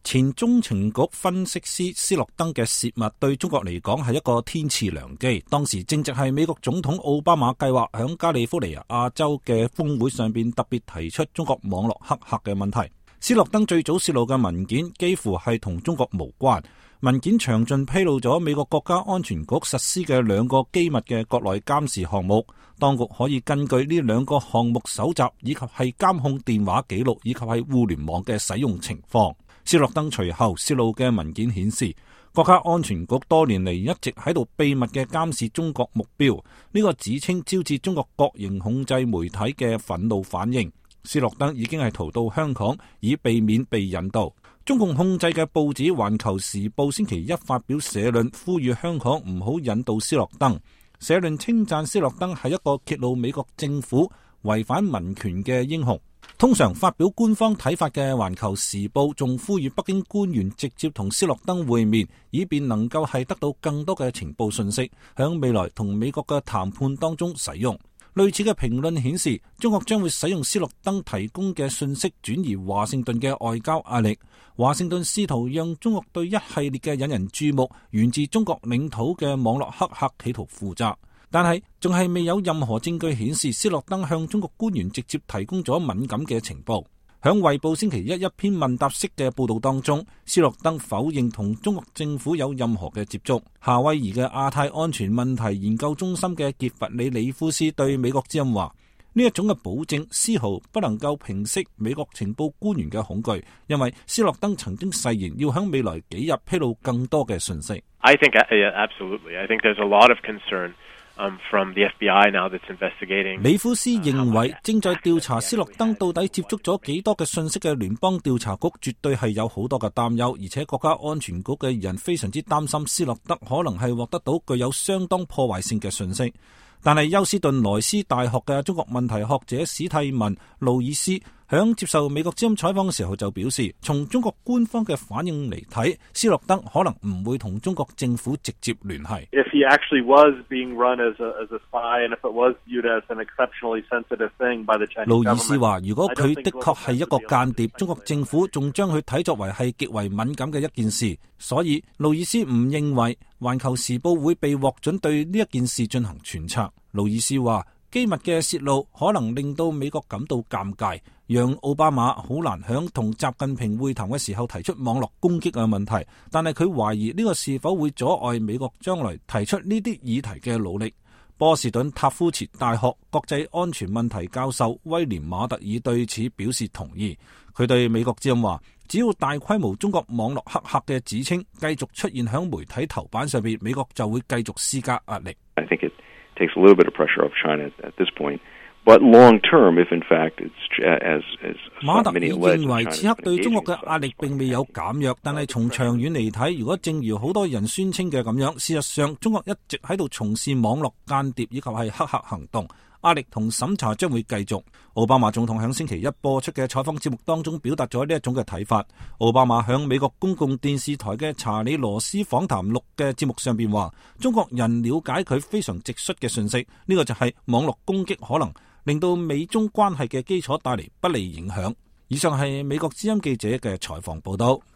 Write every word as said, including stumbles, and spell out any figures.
前中情局分析師斯諾登嘅洩密對中國嚟講係一個天賜良機。當時正值係美國總統奧巴馬計劃響加利福尼亞州嘅峰會上邊特別提出中國網絡黑客嘅問題。斯諾登最早泄露嘅文件幾乎係同中國無關，文件詳盡披露咗美國國家安全局實施嘅兩個機密嘅國內監視項目，當局可以根據呢兩個項目搜集以及係監控電話記錄以及係互聯網嘅使用情況。斯諾登隨後泄露嘅文件顯示，國家安全局多年嚟一直喺度秘密嘅監視中國目標，呢個指稱招致中國國營控制媒體嘅憤怒反應。斯諾登已經係逃到香港，以避免被引渡。中共控制嘅報紙《環球時報》星期一發表社論，呼籲香港唔好引渡斯諾登。社論稱讚斯諾登係一個揭露美國政府違反民權嘅英雄。通常發表官方睇法嘅《環球時報》仲呼籲北京官員直接同斯諾登會面，以便能夠係得到更多嘅情報信息，響未來同美國嘅談判當中使用。類似嘅評論顯示，中國將會使用斯諾登提供嘅信息轉移華盛頓嘅外交壓力。華盛頓試圖讓中國對一系列嘅引人注目、源自中國領土嘅網絡黑客企圖負責，但係仲係未有任何證據顯示斯諾登向中國官員直接提供咗敏感嘅情報。響《衛報》星期一一篇問答式嘅報道當中，斯諾登否認同中國政府有任何嘅接觸。夏威夷嘅亞太安全問題研究中心嘅傑弗里里夫斯對美國之音話：呢一種嘅保證絲毫不能夠平息美國情報官員嘅恐懼，因為斯諾登曾經誓言要響未來幾日披露更多嘅信息。 I think, yeah, absolutely. I think there's a lot of concern Um, from the F B I now that's investigating. 里夫斯認為正在調查斯諾登到底接觸咗幾多嘅信息嘅聯邦調查局絕對係有好多嘅擔憂，而且國家安全局嘅人非常之擔心斯諾登可能係獲得到具有相當破壞性嘅信息。但係休斯頓萊斯大學嘅中國問題學者史蒂文路爾斯響接受美國之音採訪嘅時候就表示，從中國官方嘅反應嚟睇，斯諾登可能唔會同中國政府直接聯繫。 If he actually was being run as a, as a spy, and if it was viewed as an exceptionally sensitive thing by the Chinese government, 路爾斯話，如果佢的確係一個間諜，中國政府仲將佢睇作為係極為敏感嘅一件事，所以路爾斯唔認為環球時報會被獲准對呢一件事進行揣測。路爾斯話，機密嘅泄露可能令到美國感到尷尬，讓奧巴馬好難響同習近平會談嘅時候提出網絡攻擊嘅問題，但係佢懷疑呢個是否會阻礙美國將來提出呢啲議題嘅努力。波士頓塔夫茨大學國際安全問題教授威廉馬特爾對此表示同意。佢對美國之音話，只要大規模中國網絡黑客嘅指稱繼續出現響媒體頭版上邊，美國就會繼續施加壓力。 I think it takes a little bit of pressure off China at this point. But long term, if in fact it's as as 馬特爾認為此刻對中國嘅壓力並未有減弱，但係從長遠嚟睇，如果正如好多人宣稱嘅咁樣，事實上中國一直喺度從事網絡間諜以及係黑客行動，壓力同審查將會繼續。奧巴馬總統喺星期一播出嘅採訪節目當中表達咗呢一種嘅睇法。奧巴馬喺美國公共電視台嘅查理羅斯訪談錄嘅節目上邊話，中國人了解佢非常直率嘅信息，呢個就係網絡攻擊可能令到美中關係嘅基礎帶嚟不利影響。以上係美國之音記者嘅採訪報道。